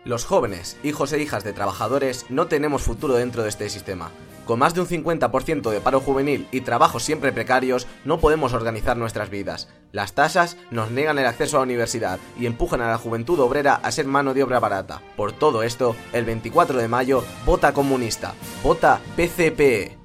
Los jóvenes, hijos e hijas de trabajadores, no tenemos futuro dentro de este sistema. Con más de un 50% de paro juvenil y trabajos siempre precarios, no podemos organizar nuestras vidas. Las tasas nos niegan el acceso a la universidad y empujan a la juventud obrera a ser mano de obra barata. Por todo esto, el 24 de mayo, vota comunista, vota PCPE.